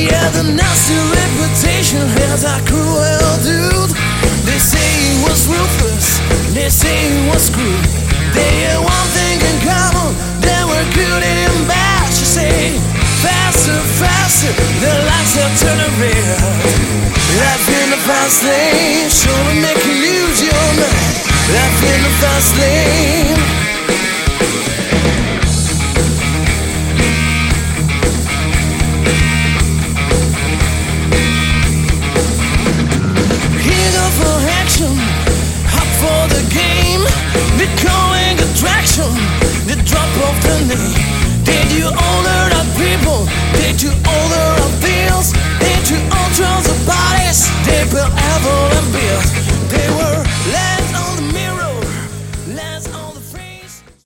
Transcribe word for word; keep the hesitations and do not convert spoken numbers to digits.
had a nasty reputation as a cruel dude. They say he was ruthless, they say he was cruel. They had one thing in common, they were good and bad. She say, faster, faster, the lights are turning red. Life in the fast lane, sure to make you lose your mind. Life in the fast lane. Eager for action, hot for the game, becoming attraction, the drop of the name. Did you own